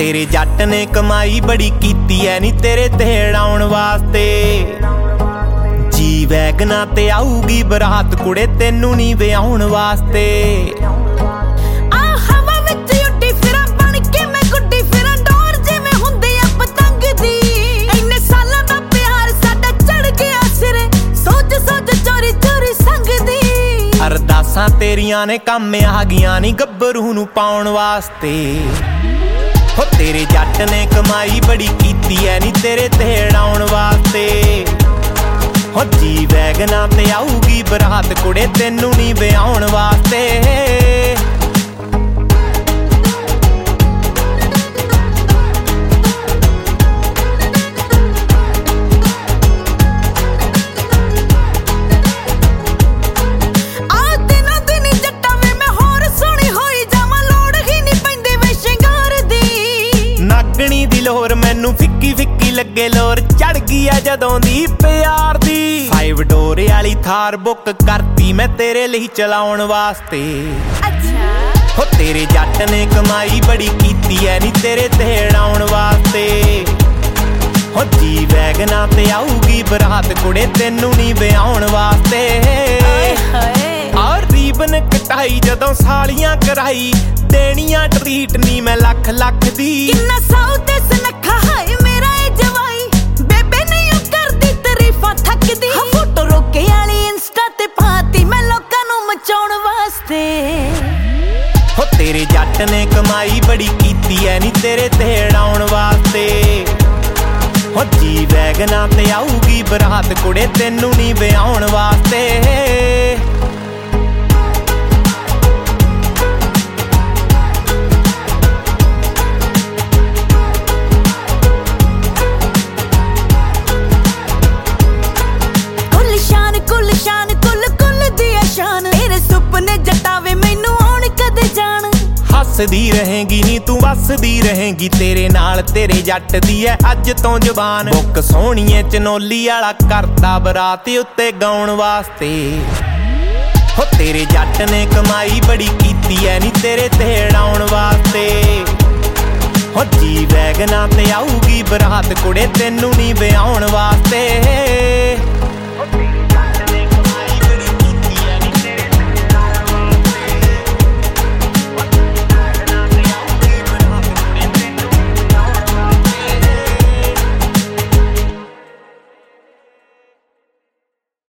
तेरे जट ने कमाई बड़ी कीती है नी तेरे तेड़ाउण वास्ते। जी वैगना ते आऊगी बरात कुड़े तेनू नी विआउण वास्ते। अरदासां तेरियां ने काम आ गईयां नी गब्बरू नू पाउण वास्ते। हो तेरे जट ने कमाई बड़ी कीती है नी तेरे तेड़ाउण वास्ते। हो जी वैगना ते आऊगी बरात कुड़े तेनू नी विआउण वास्ते। लोर मैनू फिक्की फिक्की लगे लोर चढ़ गई है जदों दी प्यार दी। 5 डोर वाली थार बुक करती मैं तेरे लिए चलाउण वास्ते। अच्छा हो तेरे जट ने कमाई बड़ी कीती है नी तेरे तेड़ाउण वास्ते। हो जी वैगना ते आऊगी बरात कुड़े तेनू नी विआउण वास्ते। और रीबन कटाई जदों सालियां कराई देनियां ट्रीट नी मैं लख लख दी। किन्ना साउ ते सनखा हाय मेरा ए जवाई बेबे नहीं करदी तारीफां थकदी। फोटो रोके वाली इंस्टा ते पाती मैं लोकां नू मचाउण वास्ते। हो तेरे जट ने कमाई बड़ी कीती है नी तेरे तेड़ाउण वास्ते। हो जी वैगना ते आऊगी बरात कुड़े तेनू नी विआउण वास्ते। हसदी रहेगी नी तू वसदी रहेगी तेरे नाल तेरे जट दी है अज तो जबान। बुक सोहणीए चनोली वाला करता बरात उत्ते गाउण वास्ते। हो तेरे जट ने कमाई बड़ी कीती है नी तेरे तेड़ाउण वास्ते। हो जी वैगना ते आऊगी बरात कुड़े तेनू नी विआउण वास्ते।